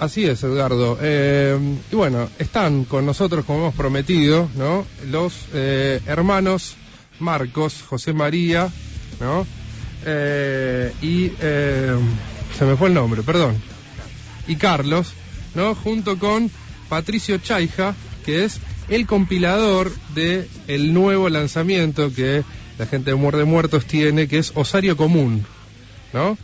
Así es, Edgardo. Y bueno, están con nosotros, como hemos prometido, ¿no? Los hermanos Marcos, José María, ¿no? Se me fue el nombre, perdón. Y Carlos, ¿no? Junto con Patricio Chaija, que es el compilador de el nuevo lanzamiento que la gente de Muerde Muertos tiene, que es Osario Común, ¿no?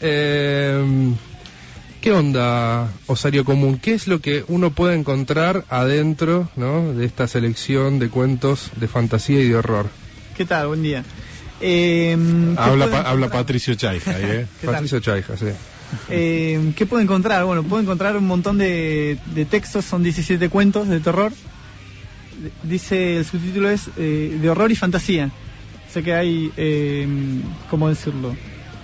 ¿Qué onda Osario Común? ¿Qué es lo que uno puede encontrar adentro, ¿no?, de esta selección de cuentos de fantasía y de horror? ¿Qué tal? Buen día. Habla Patricio Chaija, Patricio Chaija, sí. ¿Qué puedo encontrar? Bueno, puedo encontrar un montón de textos, son 17 cuentos de terror. Dice, el subtítulo es de horror y fantasía. Sé que hay, ¿cómo decirlo?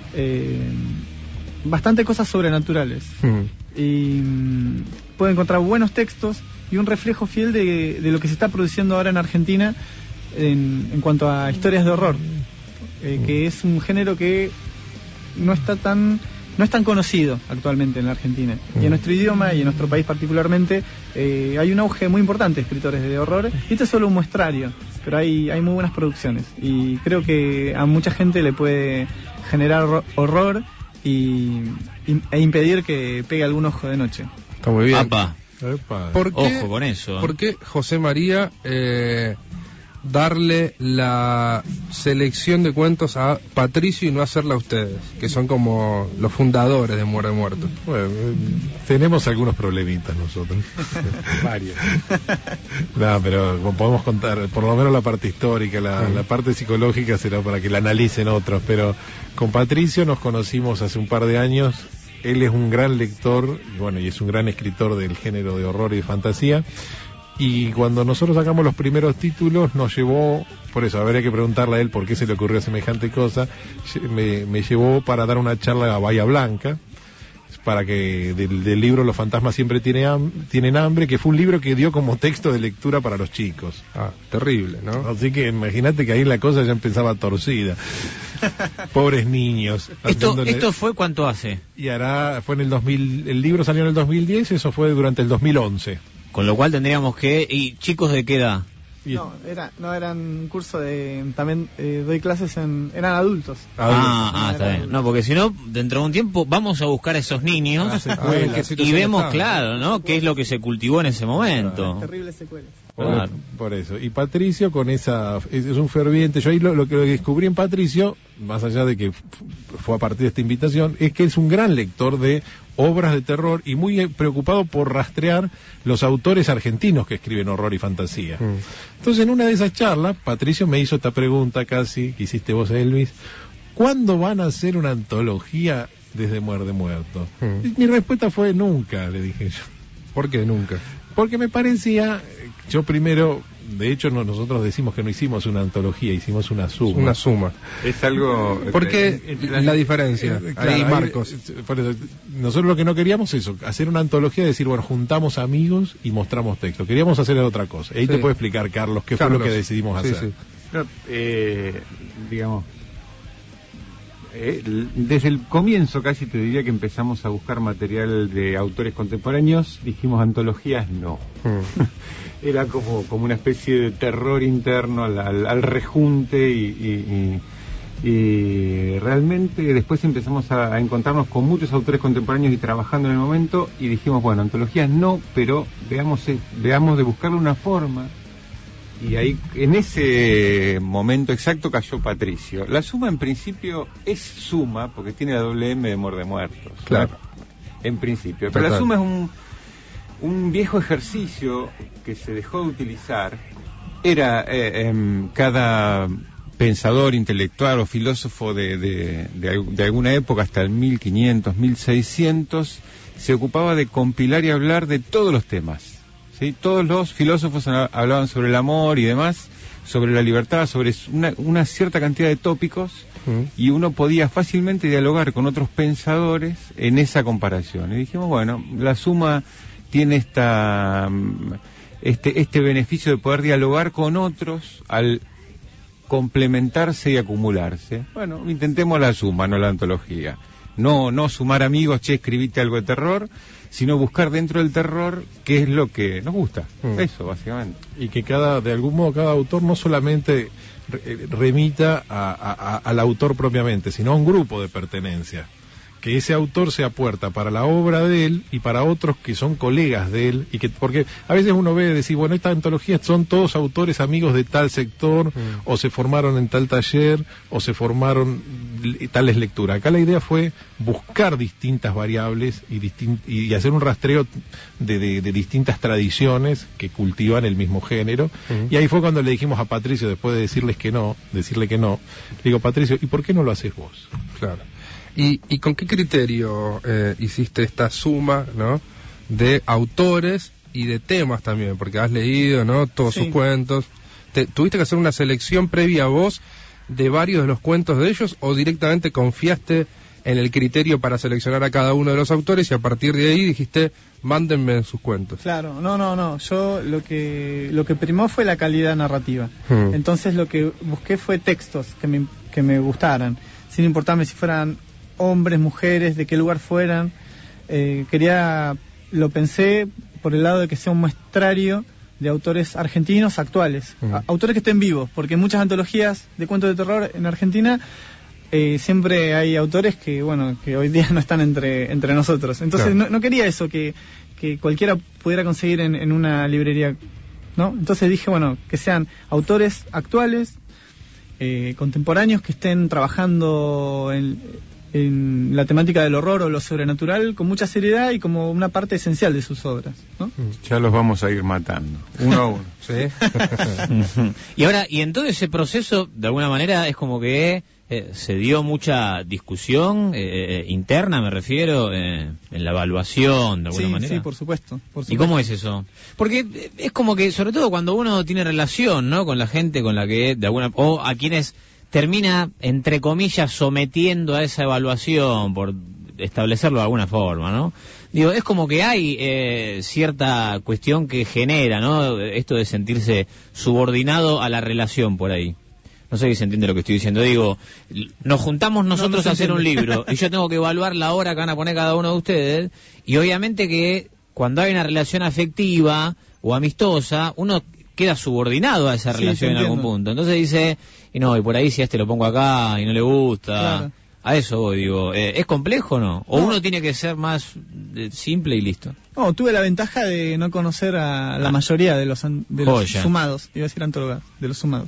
Bastante cosas sobrenaturales. Y puedo encontrar buenos textos y un reflejo fiel de lo que se está produciendo ahora en Argentina en cuanto a historias de horror, que es un género que no es tan conocido actualmente en la Argentina. Y en nuestro idioma y en nuestro país particularmente hay un auge muy importante de escritores de horror. Y este es solo un muestrario, pero hay muy buenas producciones. Y creo que a mucha gente le puede generar horror e impedir que pegue algún ojo de noche. Está muy bien. Apa. ¿Por qué, ojo con eso? ¿Por qué José María darle la selección de cuentos a Patricio y no hacerla a ustedes, que son como los fundadores de Muerde Muertos? Bueno, tenemos algunos problemitas nosotros. Varios. No, pero como podemos contar, por lo menos la parte histórica, la parte psicológica será para que la analicen otros, pero con Patricio nos conocimos hace un par de años. Él es un gran lector, bueno, y es un gran escritor del género de horror y de fantasía. Y cuando nosotros sacamos los primeros títulos nos llevó, por eso habría que preguntarle a él por qué se le ocurrió semejante cosa, me llevó para dar una charla a Bahía Blanca, para que del libro Los fantasmas siempre tienen hambre, que fue un libro que dio como texto de lectura para los chicos. Terrible, ¿no? Así que imagínate que ahí la cosa ya empezaba torcida. Pobres niños. ¿Esto fue cuánto hace? Y fue en el 2000, el libro salió en el 2010, eso fue durante el 2011. Con lo cual tendríamos que... ¿Y chicos de qué edad? No, eran un curso de... También doy clases eran adultos. Está bien. No, porque si no, dentro de un tiempo vamos a buscar a esos niños y vemos, claro, ¿no? Qué es lo que se cultivó en ese momento. Terribles secuelas. Por eso. Y Patricio es un ferviente. Yo ahí lo que descubrí en Patricio, más allá de que fue a partir de esta invitación, es que es un gran lector de obras de terror y muy preocupado por rastrear los autores argentinos que escriben horror y fantasía. Entonces, en una de esas charlas, Patricio me hizo esta pregunta casi, que hiciste vos, Elvis: ¿cuándo van a hacer una antología desde Muerde Muertos? Y mi respuesta fue: nunca, le dije yo. ¿Por qué nunca? Porque me parecía, yo primero, de hecho nosotros decimos que no hicimos una antología, hicimos una suma. Una suma. Es algo... ¿Por qué la diferencia? Claro, ahí, Marcos. Por eso, nosotros lo que no queríamos es eso, hacer una antología, decir, bueno, juntamos amigos y mostramos texto. Queríamos hacer otra cosa. Ahí te puede explicar, Carlos, qué fue lo que decidimos hacer. Sí. No, digamos... desde el comienzo casi te diría que empezamos a buscar material de autores contemporáneos, dijimos antologías no. Era como una especie de terror interno al rejunte y realmente después empezamos a encontrarnos con muchos autores contemporáneos y trabajando en el momento y dijimos, bueno, antologías no, pero veamos de buscarle una forma. Y ahí, en ese momento exacto, cayó Patricio. La suma, en principio, es suma, porque tiene la doble M de Muerde Muertos. Claro. En principio. Pero la suma es un viejo ejercicio que se dejó de utilizar. Era cada pensador, intelectual o filósofo de alguna época, hasta el 1500, 1600, se ocupaba de compilar y hablar de todos los temas. ¿Sí? Todos los filósofos hablaban sobre el amor y demás, sobre la libertad, sobre una cierta cantidad de tópicos, y uno podía fácilmente dialogar con otros pensadores en esa comparación. Y dijimos, bueno, la suma tiene este beneficio de poder dialogar con otros al complementarse y acumularse. Bueno, intentemos la suma, no la antología. No sumar amigos, escribiste algo de terror, sino buscar dentro del terror qué es lo que nos gusta. Eso, básicamente. Y que de algún modo, cada autor no solamente remita al autor propiamente, sino a un grupo de pertenencia. Que ese autor sea puerta para la obra de él y para otros que son colegas de él, porque a veces uno ve decir, bueno, esta antología son todos autores amigos de tal sector, o se formaron en tal taller, o se formaron tales lecturas. Acá la idea fue buscar distintas variables y hacer un rastreo de distintas tradiciones que cultivan el mismo género. Y ahí fue cuando le dijimos a Patricio, después de decirle que no, le digo, Patricio, ¿y por qué no lo haces vos? Claro. ¿Y con qué criterio hiciste esta suma, ¿no?, de autores y de temas también? Porque has leído, ¿no?, todos sus cuentos. ¿Tuviste que hacer una selección previa a vos de varios de los cuentos de ellos, o directamente confiaste en el criterio para seleccionar a cada uno de los autores y a partir de ahí dijiste, mándenme sus cuentos? Claro, no. Yo lo que primó fue la calidad narrativa. Entonces lo que busqué fue textos que me gustaran, sin importarme si fueran hombres, mujeres, de qué lugar fueran. Lo pensé por el lado de que sea un muestrario de autores argentinos actuales, autores que estén vivos, porque en muchas antologías de cuentos de terror en Argentina siempre hay autores que hoy día no están entre nosotros. Entonces no quería eso, que cualquiera pudiera conseguir en una librería, ¿no? Entonces dije, que sean autores actuales, contemporáneos, que estén trabajando en la temática del horror o lo sobrenatural con mucha seriedad y como una parte esencial de sus obras, ¿no? Ya los vamos a ir matando, uno a uno. ¿Sí? Y en todo ese proceso, de alguna manera, es como que se dio mucha discusión interna, me refiero, en la evaluación, de alguna manera. Sí, por supuesto. ¿Y cómo es eso? Porque es como que, sobre todo cuando uno tiene relación, ¿no?, con la gente con la que, o a quienes termina, entre comillas, sometiendo a esa evaluación, por establecerlo de alguna forma, ¿no? Digo, es como que hay cierta cuestión que genera, ¿no?, esto de sentirse subordinado a la relación por ahí. No sé si se entiende lo que estoy diciendo. Digo, nos juntamos nosotros a hacer un libro y yo tengo que evaluar la hora que van a poner cada uno de ustedes, y obviamente que cuando hay una relación afectiva o amistosa, uno queda subordinado a esa relación en algún punto. Entonces dice, y por ahí si a este lo pongo acá y no le gusta. Claro. A eso voy, digo, ¿es complejo o no? ¿O uno tiene que ser más simple y listo? No, tuve la ventaja de no conocer a la mayoría de los sumados, iba a decir antólogas, de los sumados.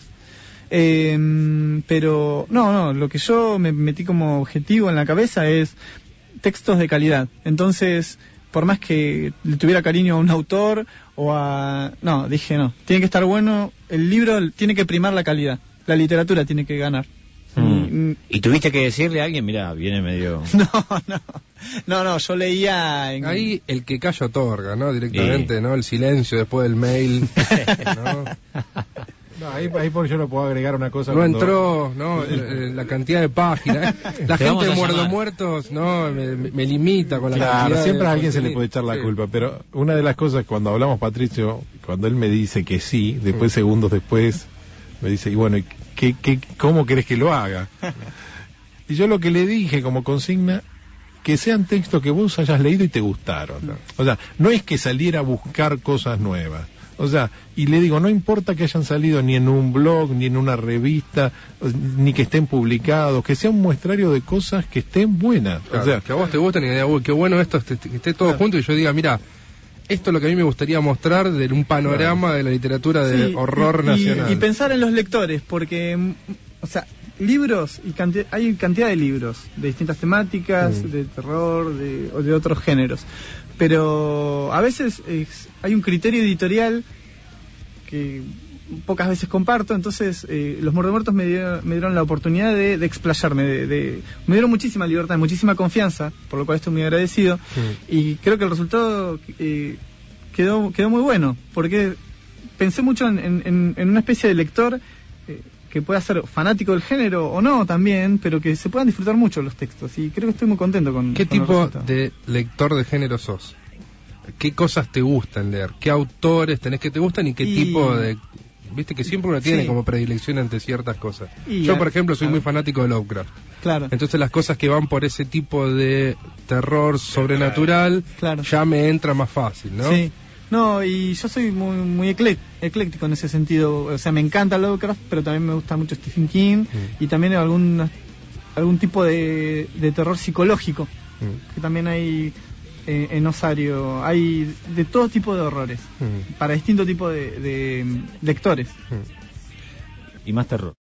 Pero lo que yo me metí como objetivo en la cabeza es textos de calidad. Entonces, por más que le tuviera cariño a un autor dije tiene que estar bueno, el libro tiene que primar la calidad, la literatura tiene que ganar. ¿Y tuviste que decirle a alguien, mira, viene medio...? No, yo leía... Ahí el que calla otorga, ¿no? Directamente, ¿no? El silencio después del mail, ¿no? No, ahí por yo no puedo agregar una cosa. No entró, ¿no? La cantidad de páginas. La gente de Muertos, ¿no? Me limita con la cantidad. Siempre a alguien se le puede echar la culpa, pero una de las cosas, cuando hablamos, Patricio, cuando él me dice que sí, después segundos después me dice, y bueno, ¿cómo querés que lo haga? Y yo lo que le dije como consigna, que sean textos que vos hayas leído y te gustaron. O sea, no es que saliera a buscar cosas nuevas. O sea, y le digo, no importa que hayan salido ni en un blog, ni en una revista, ni que estén publicados, que sea un muestrario de cosas que estén buenas. Claro, o sea, que a vos te gusten y que diga, uy, qué bueno esto, que esté todo junto, y yo diga, mira, esto es lo que a mí me gustaría mostrar de un panorama de la literatura de horror nacional. Y pensar en los lectores, porque, o sea, libros, hay cantidad de libros de distintas temáticas, de terror, o de otros géneros. Pero a veces hay un criterio editorial que pocas veces comparto, entonces los Muertos me dieron la oportunidad de explayarme, me dieron muchísima libertad, muchísima confianza, por lo cual estoy muy agradecido, y creo que el resultado quedó muy bueno, porque pensé mucho en una especie de lector que pueda ser fanático del género o no también, pero que se puedan disfrutar mucho los textos, y creo que estoy muy contento con ¿Qué con el tipo resultado. de lector de género sos? ¿Qué cosas te gustan leer? ¿Qué autores tenés que te gustan y qué tipo de Viste que siempre uno tiene como predilección ante ciertas cosas. Yo, por ejemplo, soy muy fanático de Lovecraft. Claro. Entonces las cosas que van por ese tipo de terror sobrenatural ya me entra más fácil, ¿no? Sí. No, y yo soy muy ecléctico en ese sentido. O sea, me encanta Lovecraft, pero también me gusta mucho Stephen King y también algún tipo de terror psicológico, que también hay en Osario. Hay de todo tipo de horrores, para distinto tipo de lectores. Y más terror.